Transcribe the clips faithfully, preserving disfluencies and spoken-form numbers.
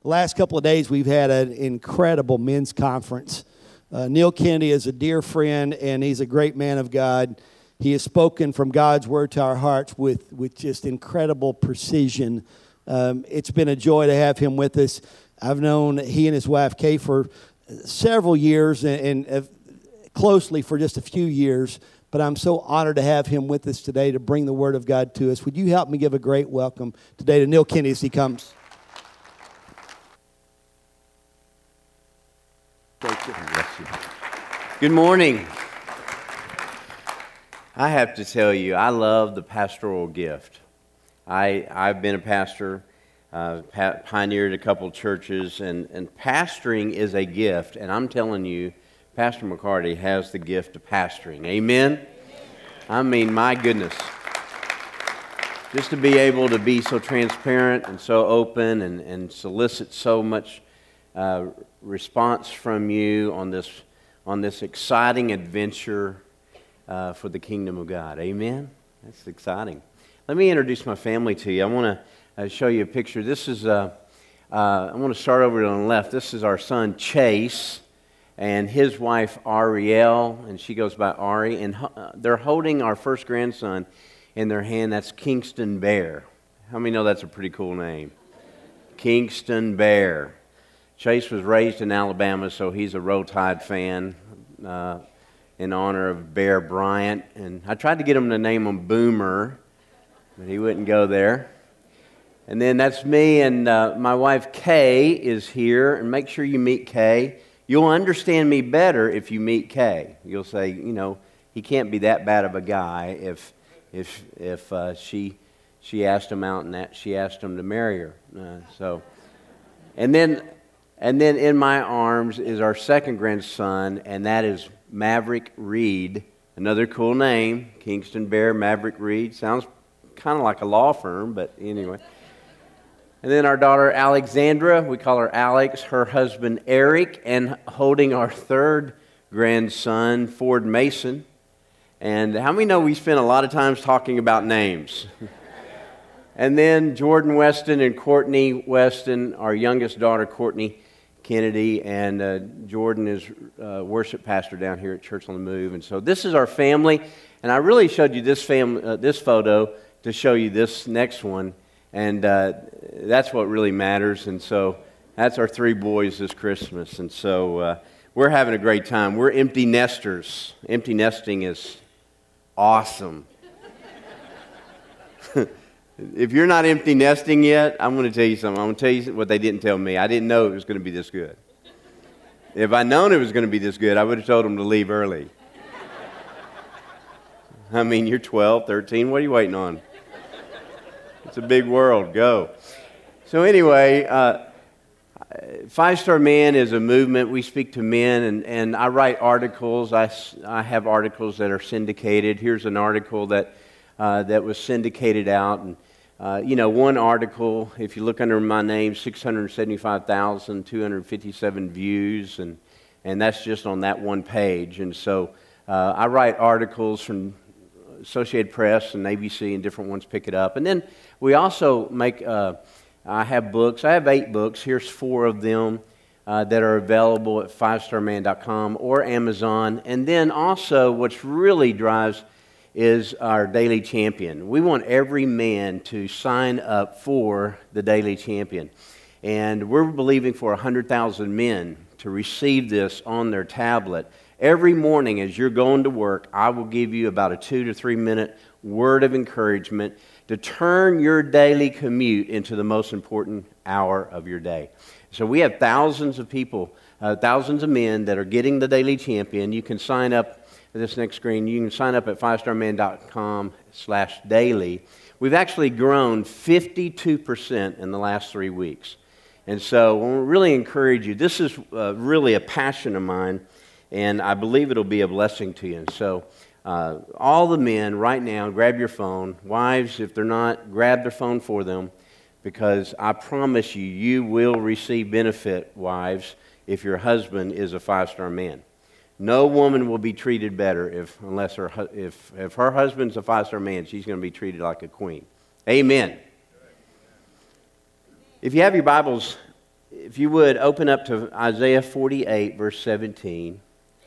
The last couple of days, we've had an incredible men's conference. Uh, Neil Kennedy is a dear friend, and he's a great man of God. He has spoken from God's word to our hearts with, with just incredible precision. Um, it's been a joy to have him with us. I've known he and his wife, Kay, for several years and, and uh, closely for just a few years. But I'm so honored to have him with us today to bring the Word of God to us. Would you help me give a great welcome today to Neil Kennedy as he comes? Thank you. Good morning. I have to tell you, I love the pastoral gift. I, I've been a pastor, uh, pa- pioneered a couple churches, and, and pastoring is a gift. And I'm telling you, Pastor McCarty has the gift of pastoring. Amen? I mean, my goodness. Just to be able to be so transparent and so open and, and solicit so much uh, response from you on this, on this exciting adventure uh, for the kingdom of God. Amen? That's exciting. Let me introduce my family to you. I want to uh, show you a picture. This is, uh, uh, I want to start over on the left. This is our son, Chase, and his wife, Ariel, and she goes by Ari, and uh, they're holding our first grandson in their hand. That's Kingston Bear. How many know that's a pretty cool name? Kingston Bear. Chase was raised in Alabama, so he's a Roll Tide fan uh, in honor of Bear Bryant, and I tried to get him to name him Boomer, but he wouldn't go there. And then that's me, and uh, my wife, Kay, is here, and make sure you meet Kay. You'll understand me better if you meet Kay. You'll say, you know, he can't be that bad of a guy if if if uh, she she asked him out and that she asked him to marry her. Uh, so, and then and then in my arms is our second grandson, and that is Maverick Reed. Another cool name, Kingston Bear Maverick Reed. Sounds kind of like a law firm, but anyway. And then our daughter, Alexandra, we call her Alex, her husband, Eric, and holding our third grandson, Ford Mason. And how many know we spend a lot of times talking about names? And then Jordan Weston and Courtney Weston, our youngest daughter, Courtney Kennedy, and uh, Jordan is uh, worship pastor down here at Church on the Move. And so this is our family, and I really showed you this, fam- uh, this photo to show you this next one. And uh, that's what really matters. And so that's our three boys this Christmas. And so uh, we're having a great time. We're empty nesters. Empty nesting is awesome. If you're not empty nesting yet, I'm going to tell you something. I'm going to tell you what they didn't tell me. I didn't know it was going to be this good. If I'd known it was going to be this good, I would have told them to leave early. I mean, you're twelve, thirteen. What are you waiting on? It's a big world. Go. So anyway, uh, Five Star Man is a movement. We speak to men, and, and I write articles. I, I have articles that are syndicated. Here's an article that uh, that was syndicated out. And, uh, you know, one article, if you look under my name, six hundred seventy-five thousand two hundred fifty-seven views, and, and that's just on that one page. And so uh, I write articles from Associated Press and A B C, and different ones pick it up. And then we also make, uh, I have books. I have eight books. Here's four of them uh, that are available at five star man dot com or Amazon. And then also what's really drives is our Daily Champion. We want every man to sign up for the Daily Champion. And we're believing for one hundred thousand men to receive this on their tablet. Every morning as you're going to work, I will give you about a two to three minute word of encouragement to turn your daily commute into the most important hour of your day. So we have thousands of people, uh, thousands of men that are getting the Daily Champion. You can sign up at this next screen. You can sign up at five star man dot com slash daily. We've actually grown fifty-two percent in the last three weeks. And so I really encourage you. This is uh, really a passion of mine, and I believe it'll be a blessing to you. And so uh, all the men right now, grab your phone. Wives, if they're not, grab their phone for them, because I promise you, you will receive benefit, wives, if your husband is a five-star man. No woman will be treated better if, unless her, if, if her husband's a five-star man, she's going to be treated like a queen. Amen. If you have your Bibles, if you would, open up to Isaiah forty-eight, verse seventeen.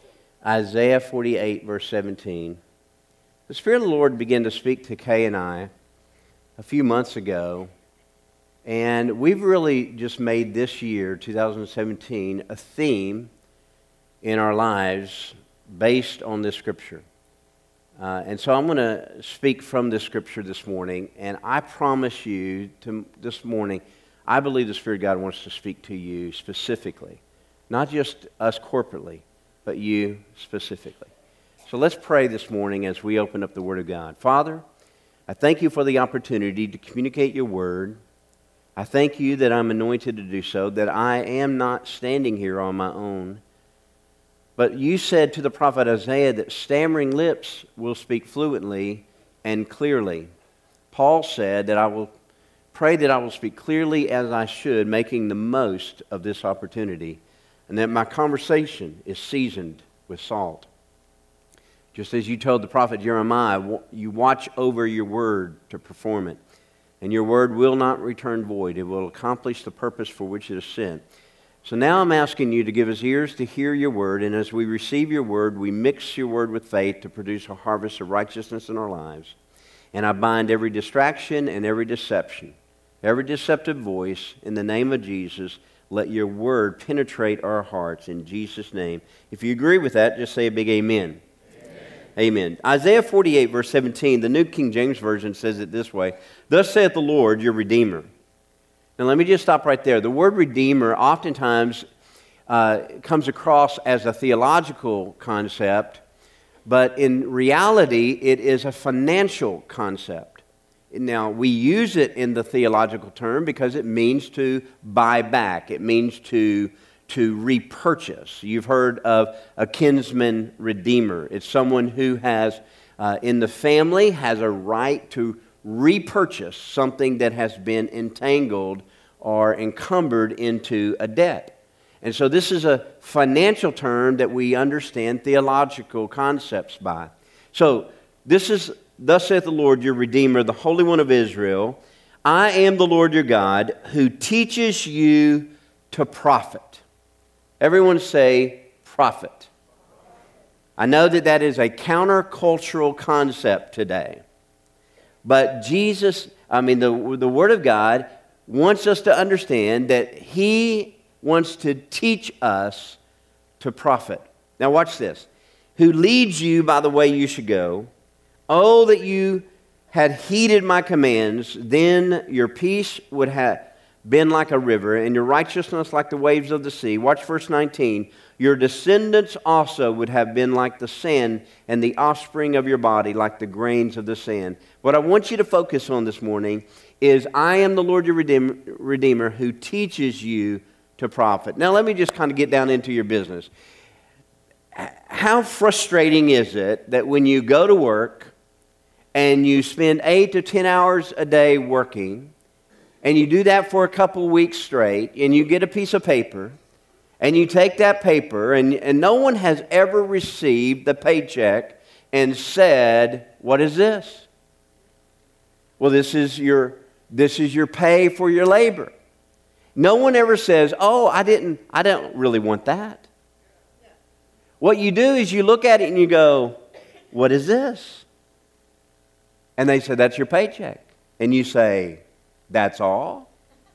Isaiah forty-eight, verse seventeen. The Spirit of the Lord began to speak to Kay and I a few months ago, and we've really just made this year, two thousand seventeen, a theme in our lives based on this scripture. Uh, and so I'm going to speak from this scripture this morning, and I promise you to this morning, I believe the Spirit of God wants to speak to you specifically, not just us corporately, but you specifically. So let's pray this morning as we open up the Word of God. Father, I thank you for the opportunity to communicate your Word. I thank you that I'm anointed to do so, that I am not standing here on my own. But you said to the prophet Isaiah that stammering lips will speak fluently and clearly. Paul said that I will pray that I will speak clearly as I should, making the most of this opportunity, and that my conversation is seasoned with salt. Just as you told the prophet Jeremiah, you watch over your word to perform it. And your word will not return void. It will accomplish the purpose for which it is sent. So now I'm asking you to give us ears to hear your word. And as we receive your word, we mix your word with faith to produce a harvest of righteousness in our lives. And I bind every distraction and every deception, every deceptive voice in the name of Jesus. Let your word penetrate our hearts in Jesus' name. If you agree with that, just say a big amen. Amen. Isaiah forty-eight, verse seventeen, the New King James Version says it this way. Thus saith the Lord, your Redeemer. Now let me just stop right there. The word Redeemer oftentimes uh, comes across as a theological concept, but in reality it is a financial concept. Now we use it in the theological term because it means to buy back. It means to to repurchase. You've heard of a kinsman redeemer. It's someone who has, uh, in the family, has a right to repurchase something that has been entangled or encumbered into a debt. And so this is a financial term that we understand theological concepts by. So this is, thus saith the Lord, your Redeemer, the Holy One of Israel. I am the Lord your God who teaches you to profit. Everyone say, profit. I know that that is a countercultural concept today. But Jesus, I mean, the, the Word of God wants us to understand that He wants to teach us to profit. Now watch this. Who leads you by the way you should go. Oh, that you had heeded my commands, then your peace would have been like a river, and your righteousness like the waves of the sea. Watch verse nineteen. Your descendants also would have been like the sand, and the offspring of your body like the grains of the sand. What I want you to focus on this morning is I am the Lord your Redeemer, Redeemer who teaches you to profit. Now let me just kind of get down into your business. How frustrating is it that when you go to work and you spend eight to ten hours a day working, and you do that for a couple of weeks straight, and you get a piece of paper, and you take that paper, and, and no one has ever received the paycheck and said, what is this? Well, this is your, this is your pay for your labor. No one ever says, oh, I didn't, I don't really want that. What you do is you look at it and you go, what is this? And they say, that's your paycheck. And you say, that's all?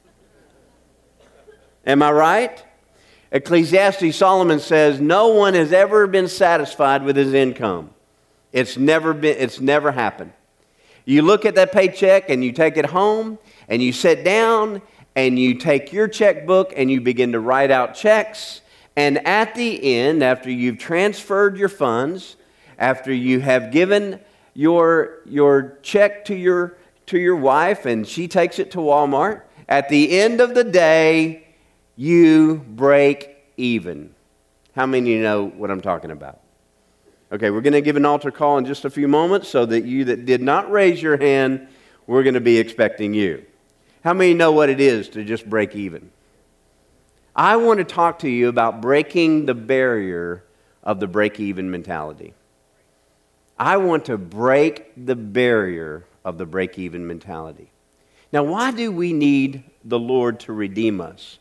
Am I right? Ecclesiastes, Solomon says, no one has ever been satisfied with his income. It's never been, it's never happened. You look at that paycheck and you take it home and you sit down and you take your checkbook and you begin to write out checks. And at the end, after you've transferred your funds, after you have given your, your check to your to your wife and she takes it to Walmart, at the end of the day, you break even. How many of you know what I'm talking about? Okay, we're going to give an altar call in just a few moments so that you that did not raise your hand, we're going to be expecting you. How many know what it is to just break even? I want to talk to you about breaking the barrier of the break-even mentality. I want to break the barrier of the break-even mentality. Now, why do we need the Lord to redeem us?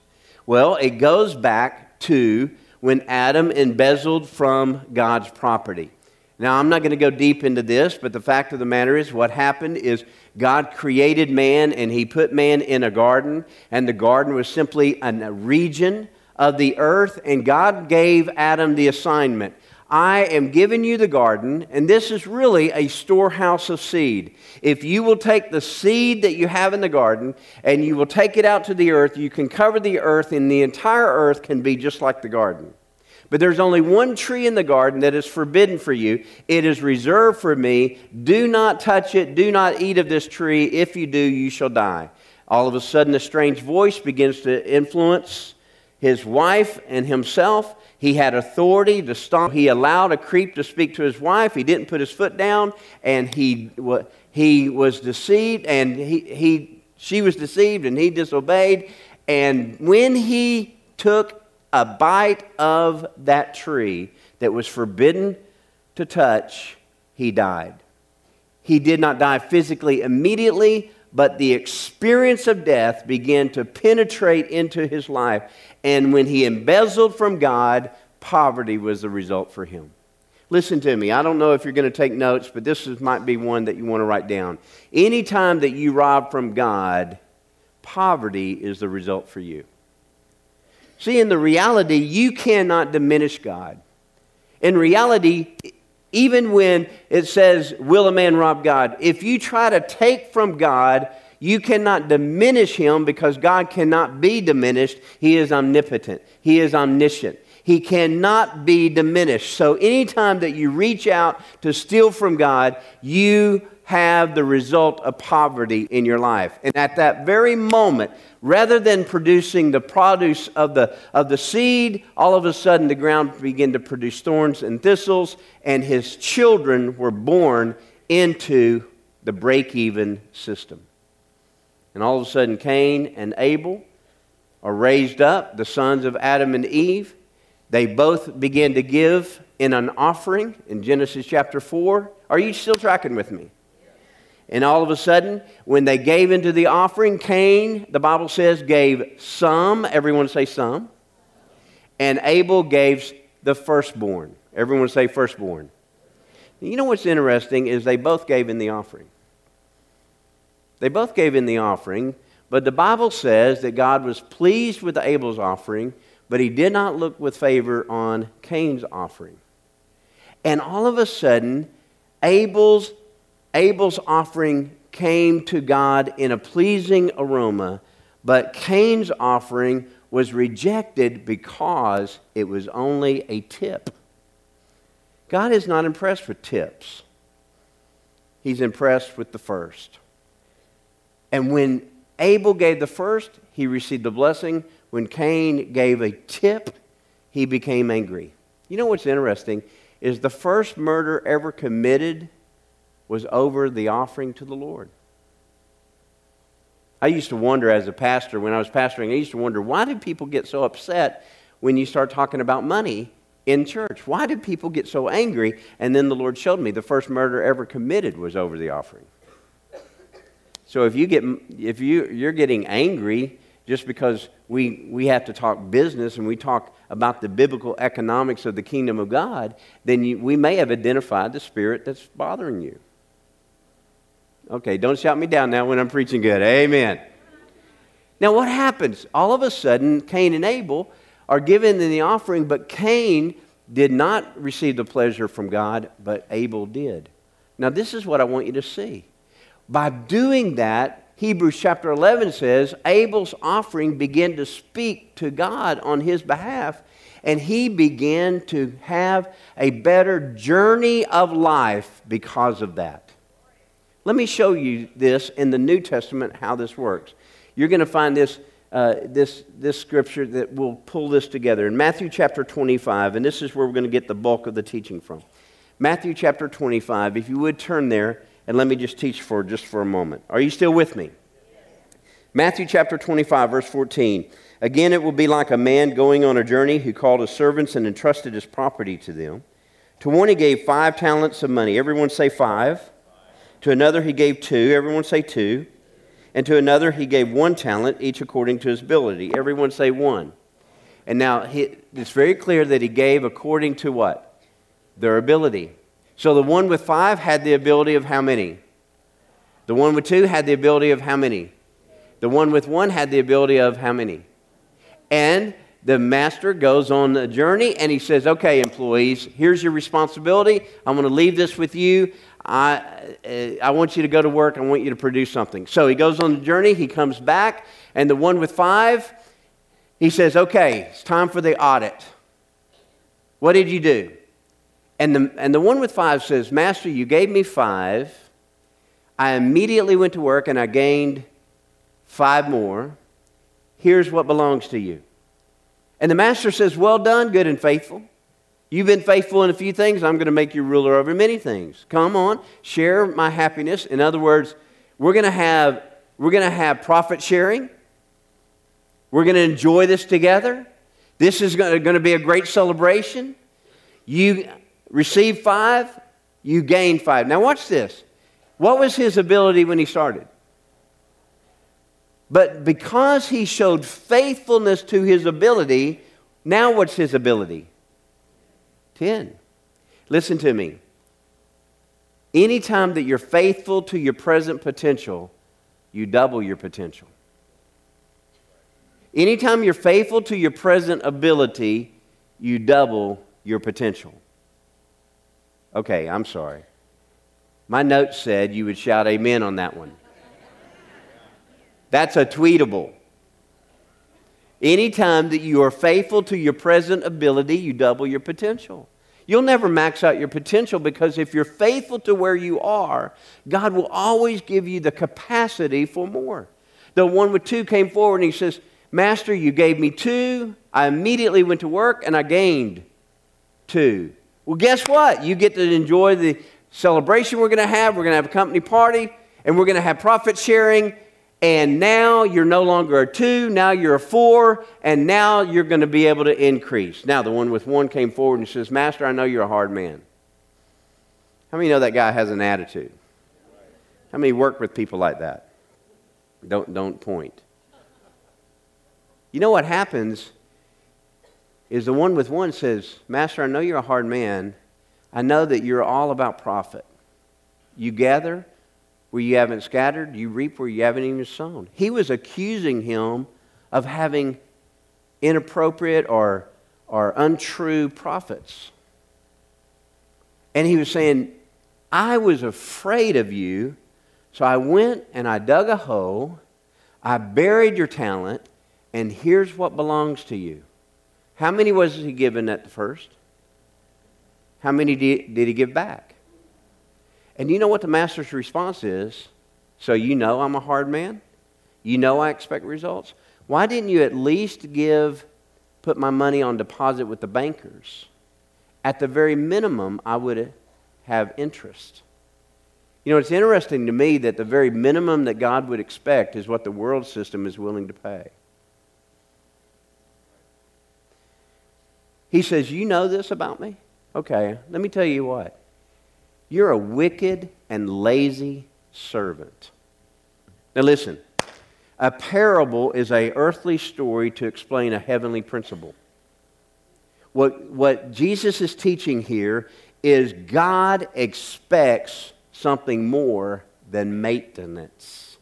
Well, it goes back to when Adam embezzled from God's property. Now, I'm not going to go deep into this, but the fact of the matter is what happened is God created man, and he put man in a garden, and the garden was simply a region of the earth, and God gave Adam the assignment. I am giving you the garden, and this is really a storehouse of seed. If you will take the seed that you have in the garden, and you will take it out to the earth, you can cover the earth, and the entire earth can be just like the garden. But there's only one tree in the garden that is forbidden for you. It is reserved for me. Do not touch it. Do not eat of this tree. If you do, you shall die. All of a sudden, a strange voice begins to influence his wife and himself. He had authority to stop. He allowed a creep to speak to his wife. He didn't put his foot down, and he, he was deceived, and he, he, she was deceived, and he disobeyed. And when he took a bite of that tree that was forbidden to touch, he died. He did not die physically immediately, but the experience of death began to penetrate into his life. And when he embezzled from God, poverty was the result for him. Listen to me. I don't know if you're going to take notes, but this is, might be one that you want to write down. Anytime that you rob from God, poverty is the result for you. See, in the reality, you cannot diminish God. In reality, even when it says, will a man rob God? If you try to take from God, you cannot diminish him, because God cannot be diminished. He is omnipotent. He is omniscient. He cannot be diminished. So anytime that you reach out to steal from God, you have the result of poverty in your life. And at that very moment, rather than producing the produce of the, of the seed, all of a sudden the ground began to produce thorns and thistles, and his children were born into the break-even system. And all of a sudden Cain and Abel are raised up, the sons of Adam and Eve. They both began to give in an offering in Genesis chapter four. Are you still tracking with me? And all of a sudden, when they gave into the offering, Cain, the Bible says, gave some. Everyone say some. And Abel gave the firstborn. Everyone say firstborn. You know what's interesting is they both gave in the offering. They both gave in the offering, but the Bible says that God was pleased with Abel's offering, but he did not look with favor on Cain's offering. And all of a sudden, Abel's Abel's offering came to God in a pleasing aroma, but Cain's offering was rejected because it was only a tip. God is not impressed with tips. He's impressed with the first. And when Abel gave the first, he received the blessing. When Cain gave a tip, he became angry. You know what's interesting is the first murder ever committed was over the offering to the Lord. I used to wonder as a pastor, when I was pastoring, I used to wonder, why do people get so upset when you start talking about money in church? Why do people get so angry? And then the Lord showed me the first murder ever committed was over the offering. So if you get, if you you're getting angry just because we we have to talk business and we talk about the biblical economics of the kingdom of God, then you, we may have identified the spirit that's bothering you. Okay, don't shout me down now when I'm preaching good. Amen. Now what happens? All of a sudden, Cain and Abel are given in the offering, but Cain did not receive the pleasure from God, but Abel did. Now this is what I want you to see. By doing that, Hebrews chapter eleven says, Abel's offering began to speak to God on his behalf, and he began to have a better journey of life because of that. Let me show you this in the New Testament, how this works. You're going to find this, uh, this, this scripture that will pull this together. In Matthew chapter twenty-five, and this is where we're going to get the bulk of the teaching from. Matthew chapter twenty-five, if you would turn there, and let me just teach for just for a moment. Are you still with me? Matthew chapter twenty-five, verse fourteen. Again, it will be like a man going on a journey who called his servants and entrusted his property to them. To one he gave five talents of money. Everyone say five. To another he gave two. Everyone say two. And to another he gave one talent, each according to his ability. Everyone say one. And now he, it's very clear that he gave according to what? Their ability. So the one with five had the ability of how many? The one with two had the ability of how many? The one with one had the ability of how many? And the master goes on a journey and he says, okay, employees, here's your responsibility. I'm going to leave this with you. I, uh, I want you to go to work. I want you to produce something. So he goes on the journey. He comes back. And the one with five, he says, okay, it's time for the audit. What did you do? And the, and the one with five says, Master, you gave me five. I immediately went to work and I gained five more. Here's what belongs to you. And the master says, well done, good and faithful. You've been faithful in a few things. I'm going to make you ruler over many things. Come on, share my happiness. In other words, we're going to have, we're going to have profit sharing. We're going to enjoy this together. This is going to be a great celebration. You receive five, you gain five. Now watch this. What was his ability when he started? But because he showed faithfulness to his ability, now what's his ability? Ten. Listen to me. Anytime that you're faithful to your present potential, you double your potential. Anytime you're faithful to your present ability, you double your potential. Okay, I'm sorry. My notes said you would shout amen on that one. That's a tweetable. Anytime that you are faithful to your present ability, you double your potential. You'll never max out your potential because if you're faithful to where you are, God will always give you the capacity for more. The one with two came forward and he says, Master, you gave me two. I immediately went to work and I gained two. Well, guess what? You get to enjoy the celebration we're going to have. We're going to have a company party and we're going to have profit sharing. And now you're no longer a two, now you're a four, and now you're going to be able to increase. Now the one with one came forward and says, Master, I know you're a hard man. How many know that guy has an attitude? How many work with people like that? Don't, don't point. You know what happens is the one with one says, Master, I know you're a hard man. I know that you're all about profit. You gather where you haven't scattered, you reap where you haven't even sown. He was accusing him of having inappropriate or, or untrue profits. And he was saying, I was afraid of you, so I went and I dug a hole, I buried your talent, and here's what belongs to you. How many was he given at the first? How many did he give back? And you know what the master's response is? So you know I'm a hard man? You know I expect results? Why didn't you at least give, put my money on deposit with the bankers? At the very minimum, I would have interest. You know, it's interesting to me that the very minimum that God would expect is what the world system is willing to pay. He says, you know this about me? Okay, let me tell you what. You're a wicked and lazy servant. Now listen, a parable is an earthly story to explain a heavenly principle. What, what Jesus is teaching here is God expects something more than maintenance.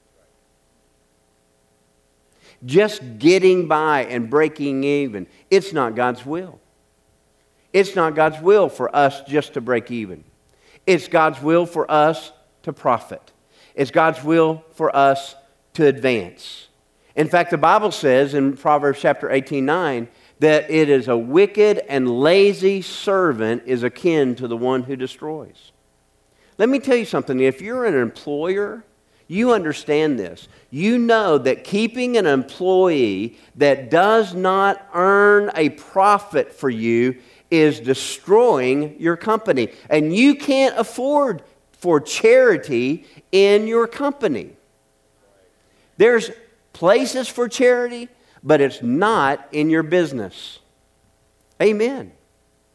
Just getting by and breaking even, it's not God's will. It's not God's will for us just to break even. It's God's will for us to profit. It's God's will for us to advance. In fact, the Bible says in Proverbs chapter eighteen nine that it is a wicked and lazy servant is akin to the one who destroys. Let me tell you something. If you're an employer, you understand this. You know that keeping an employee that does not earn a profit for you is destroying your company. And you can't afford for charity in your company. There's places for charity, but it's not in your business. Amen.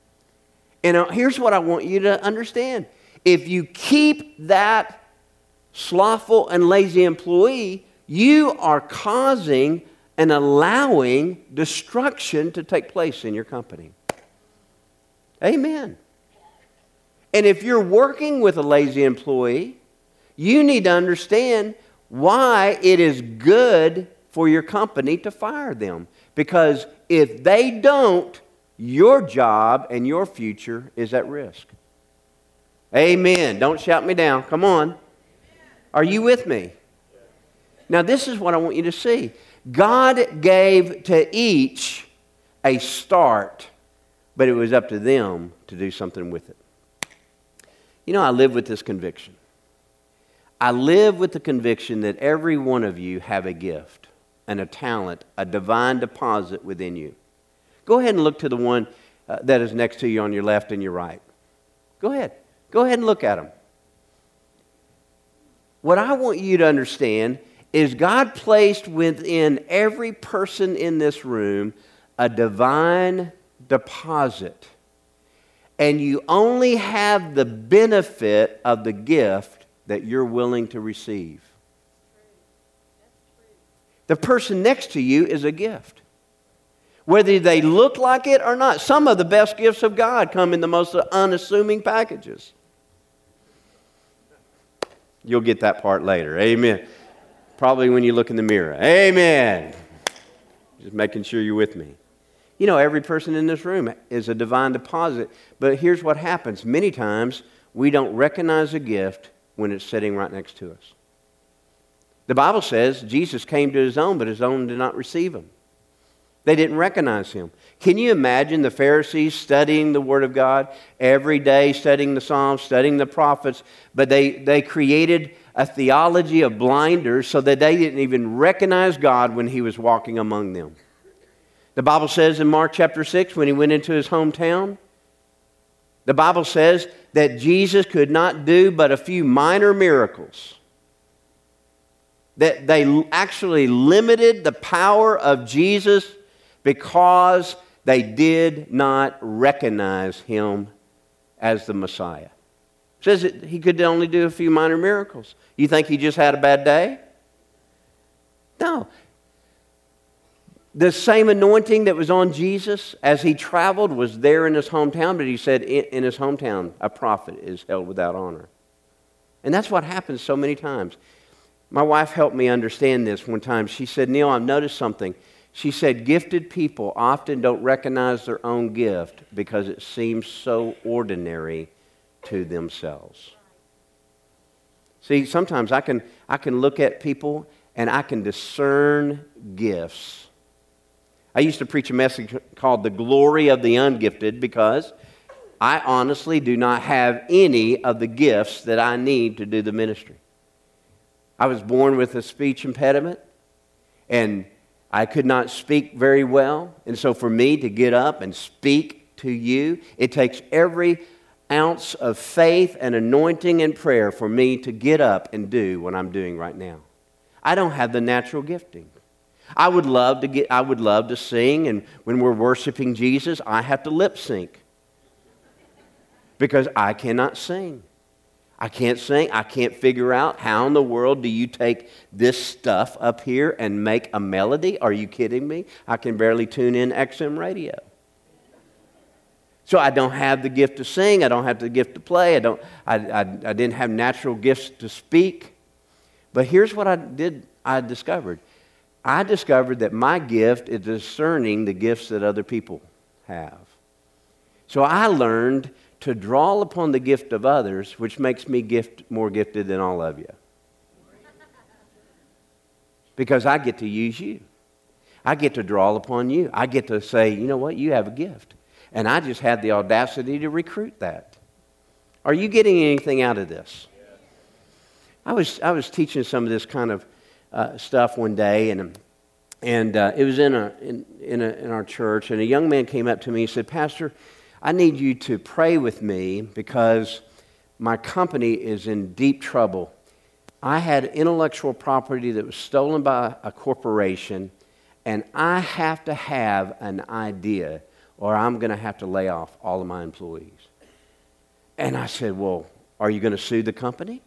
And here's what I want you to understand. If you keep that slothful and lazy employee, you are causing and allowing destruction to take place in your company. Amen. And if you're working with a lazy employee, you need to understand why it is good for your company to fire them. Because if they don't, your job and your future is at risk. Amen. Don't shout me down. Come on. Are you with me? Now, this is what I want you to see. God gave to each a start, but it was up to them to do something with it. You know, I live with this conviction. I live with the conviction that every one of you have a gift and a talent, a divine deposit within you. Go ahead and look to the one uh, that is next to you on your left and your right. Go ahead. Go ahead and look at them. What I want you to understand is God placed within every person in this room a divine deposit. And you only have the benefit of the gift that you're willing to receive. The person next to you is a gift. Whether they look like it or not. Some of the best gifts of God come in the most unassuming packages. You'll get that part later. Amen. Probably when you look in the mirror. Amen. Just making sure you're with me. You know, every person in this room is a divine deposit. But here's what happens. Many times, we don't recognize a gift when it's sitting right next to us. The Bible says Jesus came to his own, but his own did not receive him. They didn't recognize him. Can you imagine the Pharisees studying the Word of God every day, studying the Psalms, studying the prophets, but they, they created a theology of blinders so that they didn't even recognize God when he was walking among them. The Bible says in Mark chapter six, when he went into his hometown, the Bible says that Jesus could not do but a few minor miracles. That they actually limited the power of Jesus because they did not recognize him as the Messiah. It says that he could only do a few minor miracles. You think he just had a bad day? No. The same anointing that was on Jesus as he traveled was there in his hometown, but he said in his hometown, a prophet is held without honor. And that's what happens so many times. My wife helped me understand this one time. She said, Neil, I've noticed something. She said, gifted people often don't recognize their own gift because it seems so ordinary to themselves. See, sometimes I can, I can look at people and I can discern gifts. I used to preach a message called The Glory of the Ungifted because I honestly do not have any of the gifts that I need to do the ministry. I was born with a speech impediment, and I could not speak very well. And so for me to get up and speak to you, it takes every ounce of faith and anointing and prayer for me to get up and do what I'm doing right now. I don't have the natural gifting. I would love to get I would love to sing, and when we're worshiping Jesus, I have to lip sync. Because I cannot sing. I can't sing. I can't figure out how in the world do you take this stuff up here and make a melody? Are you kidding me? I can barely tune in X M radio. So I don't have the gift to sing. I don't have the gift to play. I don't. I, I, I didn't have natural gifts to speak. But here's what I did. I discovered. I discovered that my gift is discerning the gifts that other people have. So I learned to draw upon the gift of others, which makes me gift more gifted than all of you. Because I get to use you. I get to draw upon you. I get to say, you know what, you have a gift. And I just had the audacity to recruit that. Are you getting anything out of this? I was I was teaching some of this kind of uh, stuff one day, and and uh, it was in a in in, a, in our church, and a young man came up to me and said, Pastor, I need you to pray with me because my company is in deep trouble. I had intellectual property that was stolen by a corporation, and I have to have an idea or I'm going to have to lay off all of my employees. And I said, well, are you going to sue the company?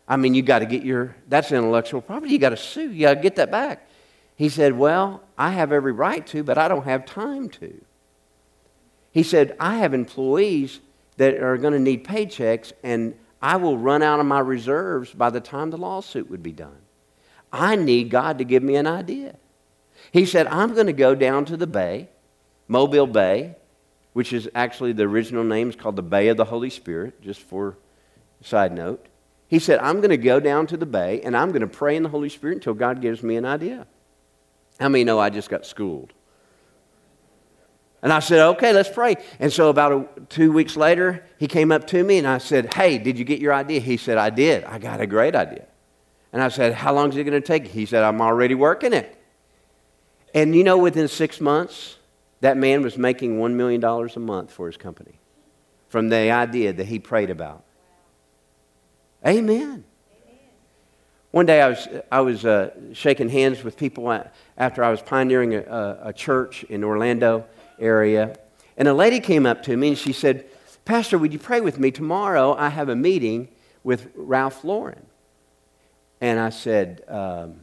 I mean, you got to get your, that's intellectual property. You got to sue. You got to get that back. He said, well, I have every right to, but I don't have time to. He said, I have employees that are going to need paychecks, and I will run out of my reserves by the time the lawsuit would be done. I need God to give me an idea. He said, I'm going to go down to the bay, Mobile Bay, which is actually the original name is called the Bay of the Holy Spirit, just for a side note. He said, I'm going to go down to the bay, and I'm going to pray in the Holy Spirit until God gives me an idea. How many know I just got schooled? And I said, okay, let's pray. And so about a, two weeks later, he came up to me, and I said, hey, did you get your idea? He said, I did. I got a great idea. And I said, how long is it going to take? He said, I'm already working it. And you know, within six months, that man was making one million dollars a month for his company from the idea that he prayed about. Amen. Amen. One day I was, I was uh, shaking hands with people after I was pioneering a, a church in Orlando area. And a lady came up to me and she said, Pastor, would you pray with me? Tomorrow I have a meeting with Ralph Lauren. And I said, um,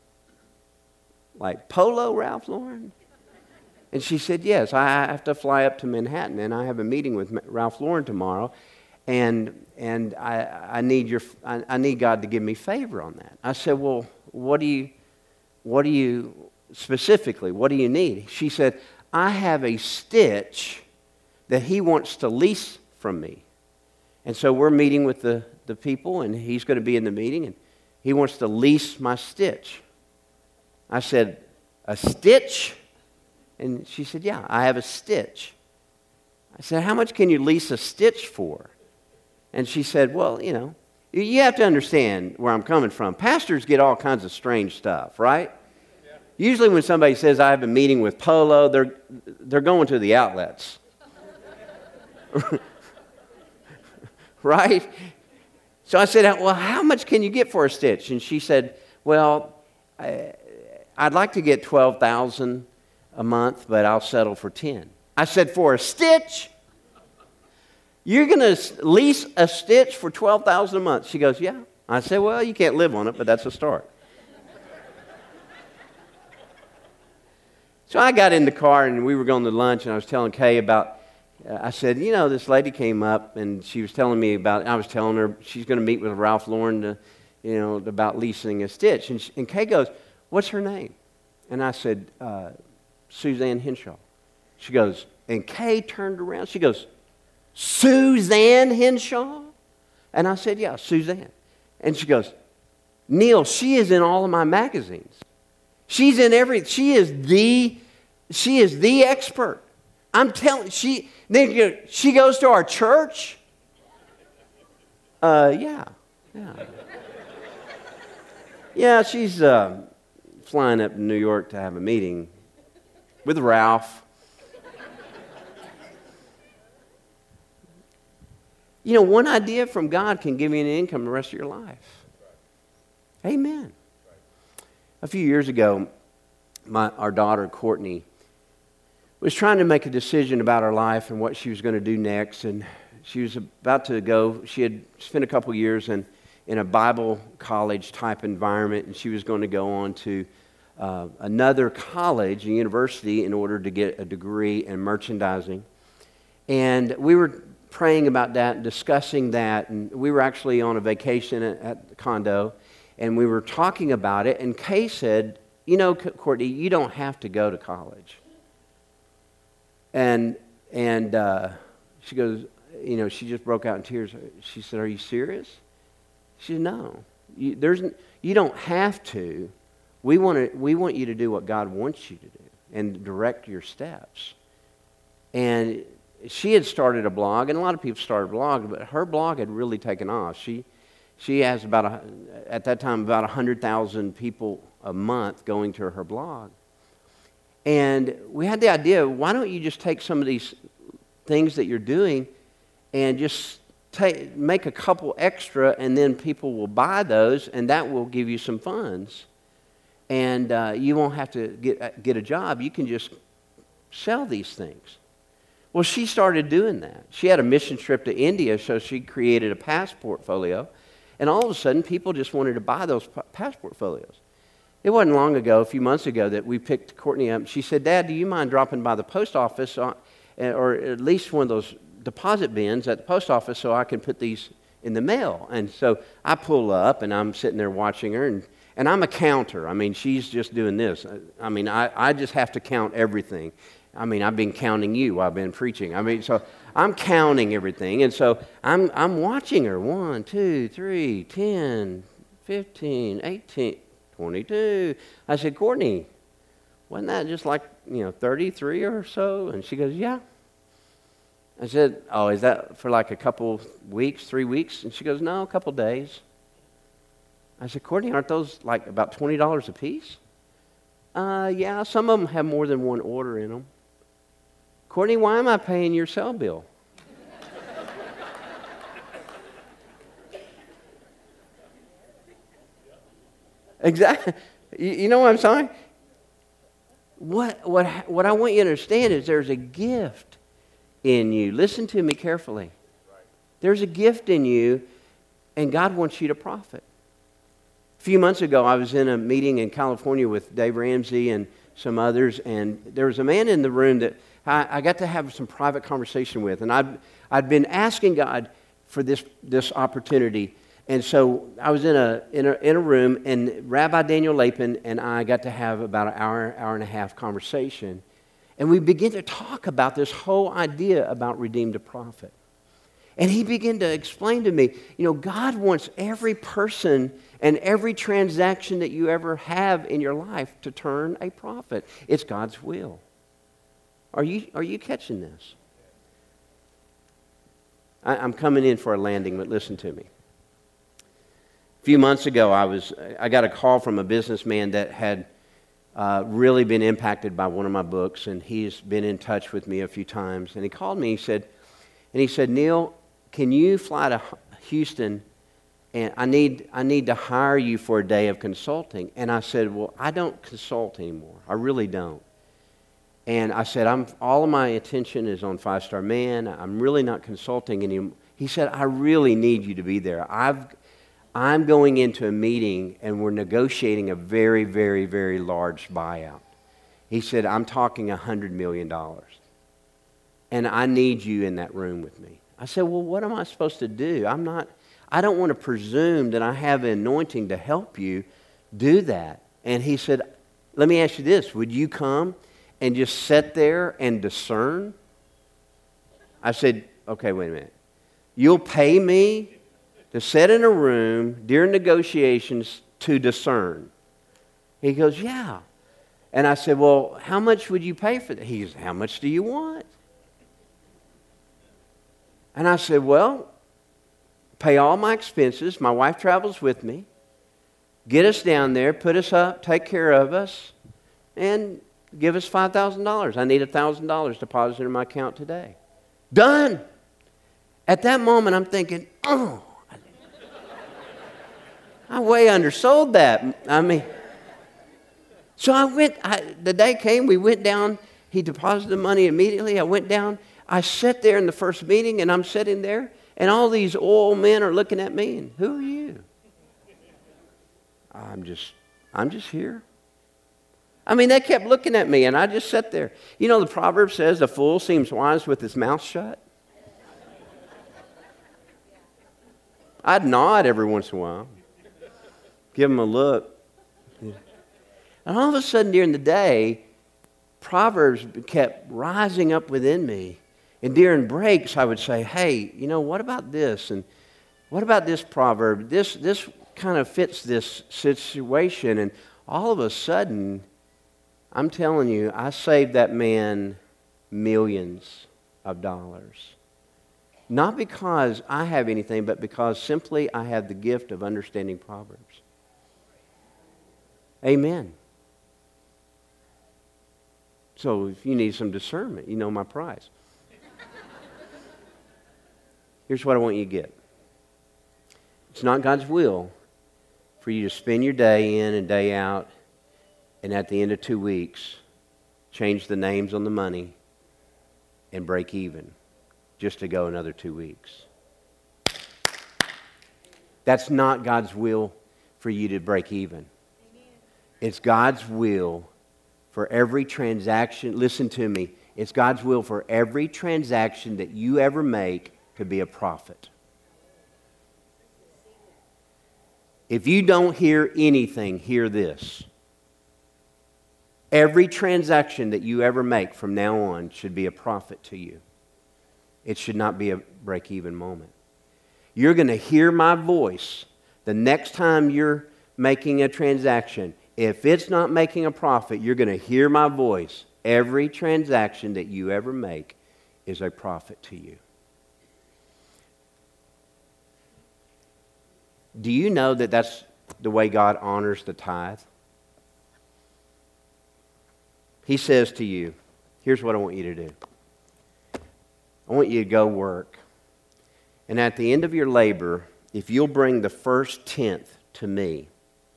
like Polo Ralph Lauren? And she said, yes, I have to fly up to Manhattan, and I have a meeting with Ralph Lauren tomorrow, and and I, I need your I, I need God to give me favor on that. I said, well, what do you what do you specifically? What do you need? She said, I have a stitch that he wants to lease from me, and so we're meeting with the the people, and he's going to be in the meeting, and he wants to lease my stitch. I said, a stitch? And she said, yeah, I have a stitch. I said, how much can you lease a stitch for? And she said, well, you know, you have to understand where I'm coming from. Pastors get all kinds of strange stuff, right? Yeah. Usually when somebody says, I have a meeting with Polo, they're, they're going to the outlets. Right? So I said, well, how much can you get for a stitch? And she said, well, I, I'd like to get twelve thousand dollars a month, but I'll settle for ten. I said, for a stitch? You're going to lease a stitch for twelve thousand dollars a month? She goes, yeah. I said, well, you can't live on it, but that's a start. So I got in the car, and we were going to lunch, and I was telling Kay about, uh, I said, you know, this lady came up, and she was telling me about, I was telling her she's going to meet with Ralph Lauren to, you know, about leasing a stitch. And, she, and Kay goes, what's her name? And I said, uh, Suzanne Henshaw. She goes, and Kay turned around. She goes, Suzanne Henshaw? And I said, yeah, Suzanne. And she goes, Neil, she is in all of my magazines. She's in every, she is the, she is the expert. I'm telling, she, then she goes to our church? Uh, yeah, yeah. Yeah, she's uh, flying up to New York to have a meeting with Ralph. You know, one idea from God can give you an income the rest of your life. Amen. A few years ago, my, our daughter, Courtney, was trying to make a decision about her life and what she was going to do next. And she was about to go, she had spent a couple years in, in a Bible college type environment, and she was going to go on to Uh, another college, a university, in order to get a degree in merchandising. And we were praying about that and discussing that. And we were actually on a vacation at, at the condo, and we were talking about it. And Kay said, you know, Courtney, you don't have to go to college. And and uh, she goes, you know, she just broke out in tears. She said, are you serious? She said, no. You, there's, you don't have to. We want to, we want you to do what God wants you to do and direct your steps. And she had started a blog, and a lot of people started blogs, but her blog had really taken off. She she has about, a, at that time, about one hundred thousand people a month going to her blog. And we had the idea, why don't you just take some of these things that you're doing and just take, make a couple extra, and then people will buy those, and that will give you some funds. And uh, you won't have to get, get a job. You can just sell these things. Well, she started doing that. She had a mission trip to India, so she created a passport folio. And all of a sudden, people just wanted to buy those past portfolios. It wasn't long ago, a few months ago, that we picked Courtney up. She said, "Dad, do you mind dropping by the post office, or at least one of those deposit bins at the post office so I can put these in the mail?" And so I pull up, and I'm sitting there watching her, and, and I'm a counter. I mean, she's just doing this. I mean, I, I just have to count everything. I mean, I've been counting you while I've been preaching. I mean, so I'm counting everything. And so I'm, I'm watching her. One, two, three, ten, fifteen, eighteen, twenty-two. I said, "Courtney, wasn't that just like, you know, thirty-three or so?" And she goes, "Yeah." I said, "Oh, is that for like a couple weeks, three weeks?" And she goes, "No, a couple days." I said, "Courtney, aren't those like about twenty dollars a piece?" Uh, yeah, some of them have more than one order in them." "Courtney, why am I paying your cell bill?" Exactly. You, you know what I'm saying? What, what, what I want you to understand is there's a gift in you. Listen to me carefully. There's a gift in you, and God wants you to profit. A few months ago, I was in a meeting in California with Dave Ramsey and some others, and there was a man in the room that I, I got to have some private conversation with, and I'd, I'd been asking God for this, this opportunity. And so I was in a, in a in a room, and Rabbi Daniel Lapin and I got to have about an hour, hour and a half conversation. And we began to talk about this whole idea about redeemed to profit. And he began to explain to me, you know, God wants every person and every transaction that you ever have in your life to turn a profit. It's God's will. Are you, are you catching this? I, I'm coming in for a landing, but listen to me. A few months ago, I was I got a call from a businessman that had uh, really been impacted by one of my books, and he's been in touch with me a few times. And he called me. He said, and he said, "Neil, can you fly to Houston? And I need I need to hire you for a day of consulting." And I said, "Well, I don't consult anymore. I really don't." And I said, "I'm all of my attention is on Five Star Man. I'm really not consulting anymore." He said, "I really need you to be there. I've I'm going into a meeting, and we're negotiating a very, very, very large buyout." He said, "I'm talking one hundred million dollars. And I need you in that room with me." I said, "Well, what am I supposed to do? I'm not, I don't want to presume that I have an anointing to help you do that." And he said, "Let me ask you this. Would you come and just sit there and discern?" I said, "Okay, wait a minute. You'll pay me to sit in a room during negotiations to discern?" He goes, "Yeah." And I said, "Well, how much would you pay for that?" He goes, "How much do you want?" And I said, "Well, pay all my expenses. My wife travels with me. Get us down there, put us up, take care of us, and give us five thousand dollars. I need one thousand dollars deposited in my account today." Done. At that moment, I'm thinking, oh, I way undersold that. I mean, so I went, I, the day came, we went down, he deposited the money immediately. I went down, I sat there in the first meeting, and I'm sitting there, and all these old men are looking at me, and who are you? I'm just, I'm just here. I mean, they kept looking at me, and I just sat there. You know, the proverb says, "A fool seems wise with his mouth shut." I'd nod every once in a while, give them a look. And all of a sudden during the day, Proverbs kept rising up within me. And during breaks, I would say, "Hey, you know, what about this? And what about this proverb? This, this kind of fits this situation." And all of a sudden, I'm telling you, I saved that man millions of dollars. Not because I have anything, but because simply I have the gift of understanding Proverbs. Amen. So if you need some discernment, you know my prize. Here's what I want you to get. It's not God's will for you to spend your day in and day out, and at the end of two weeks, change the names on the money and break even just to go another two weeks. That's not God's will for you to break even. It's God's will for every transaction. Listen to me. It's God's will for every transaction that you ever make to be a profit. If you don't hear anything, hear this. Every transaction that you ever make from now on should be a profit to you. It should not be a break-even moment. You're going to hear my voice the next time you're making a transaction. If it's not making a profit, you're going to hear my voice. Every transaction that you ever make is a profit to you. Do you know that that's the way God honors the tithe? He says to you, here's what I want you to do. I want you to go work. And at the end of your labor, if you'll bring the first tenth to me,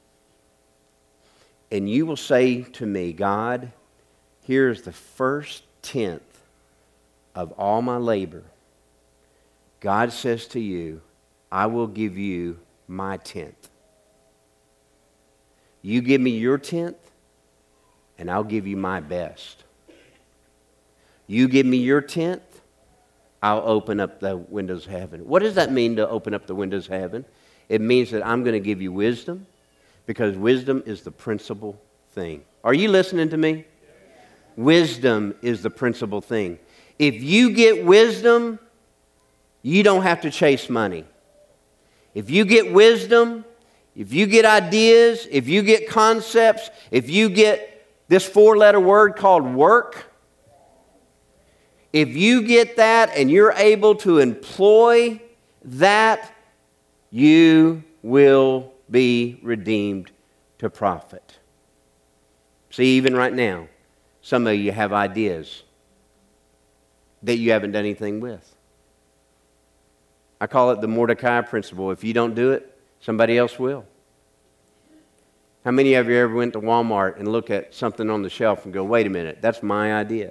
and you will say to me, God, here's the first tenth of all my labor. God says to you, I will give you my tenth. You give me your tenth, and I'll give you my best. You give me your tenth, I'll open up the windows of heaven. What does that mean to open up the windows of heaven? It means that I'm going to give you wisdom, because wisdom is the principal thing. Are you listening to me? Wisdom is the principal thing. If you get wisdom, you don't have to chase money. If you get wisdom, if you get ideas, if you get concepts, if you get this four-letter word called work, if you get that and you're able to employ that, you will be redeemed to profit. See, even right now, some of you have ideas that you haven't done anything with. I call it the Mordecai principle. If you don't do it, somebody else will. How many of you ever went to Walmart and look at something on the shelf and go, wait a minute, that's my idea?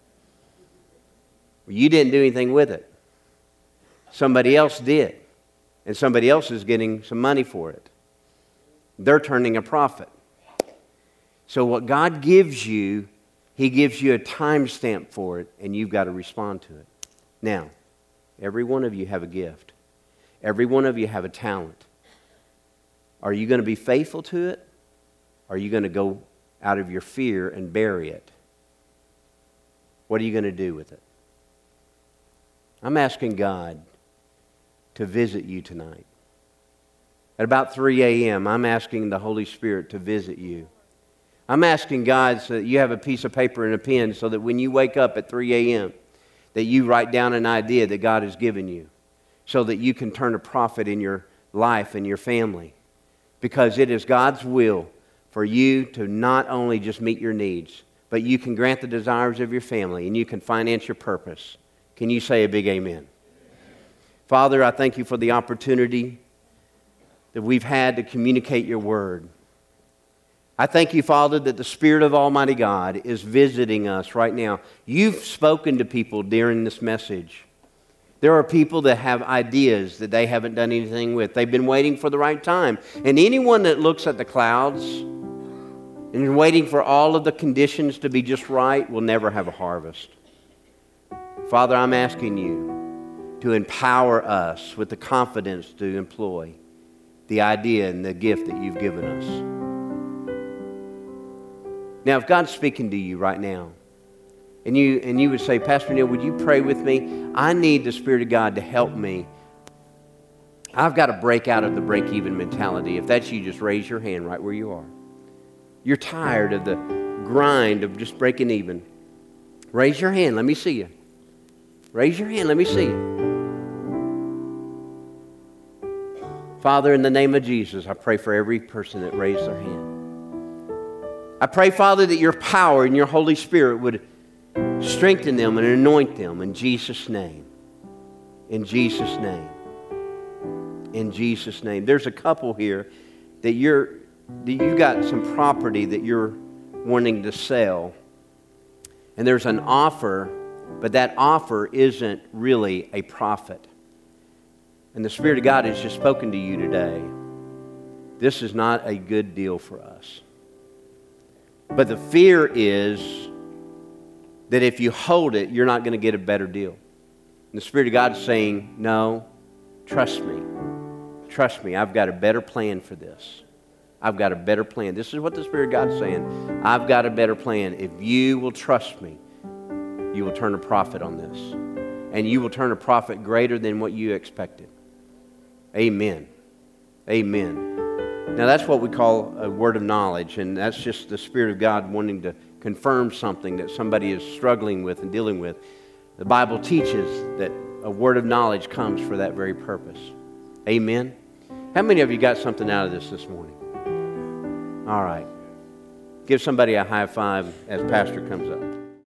Well, you didn't do anything with it. Somebody else did. And somebody else is getting some money for it. They're turning a profit. So what God gives you, He gives you a time stamp for it, and you've got to respond to it. Now, every one of you have a gift. Every one of you have a talent. Are you going to be faithful to it? Or are you going to go out of your fear and bury it? What are you going to do with it? I'm asking God to visit you tonight. At about three a.m., I'm asking the Holy Spirit to visit you. I'm asking God so that you have a piece of paper and a pen so that when you wake up at three a.m., that you write down an idea that God has given you so that you can turn a profit in your life and your family. Because it is God's will for you to not only just meet your needs, but you can grant the desires of your family and you can finance your purpose. Can you say a big amen? Amen. Father, I thank you for the opportunity that we've had to communicate your word. I thank you, Father, that the Spirit of Almighty God is visiting us right now. You've spoken to people during this message. There are people that have ideas that they haven't done anything with. They've been waiting for the right time. And anyone that looks at the clouds and is waiting for all of the conditions to be just right will never have a harvest. Father, I'm asking you to empower us with the confidence to employ the idea and the gift that you've given us. Now, if God's speaking to you right now, and you and you would say, Pastor Neil, would you pray with me? I need the Spirit of God to help me. I've got to break out of the break-even mentality. If that's you, just raise your hand right where you are. You're tired of the grind of just breaking even. Raise your hand. Let me see you. Raise your hand. Let me see you. Father, in the name of Jesus, I pray for every person that raised their hand. I pray, Father, that your power and your Holy Spirit would strengthen them and anoint them in Jesus' name. In Jesus' name. In Jesus' name. There's a couple here that you're that you've got some property that you're wanting to sell. And there's an offer, but that offer isn't really a profit. And the Spirit of God has just spoken to you today. This is not a good deal for us. But the fear is that if you hold it, you're not going to get a better deal. And the Spirit of God is saying, no, trust me. Trust me, I've got a better plan for this. I've got a better plan. This is what the Spirit of God is saying. I've got a better plan. If you will trust me, you will turn a profit on this. And you will turn a profit greater than what you expected. Amen. Amen. Now that's what we call a word of knowledge, and that's just the Spirit of God wanting to confirm something that somebody is struggling with and dealing with. The Bible teaches that a word of knowledge comes for that very purpose. Amen. How many of you got something out of this this morning? All right. Give somebody a high five as Pastor comes up.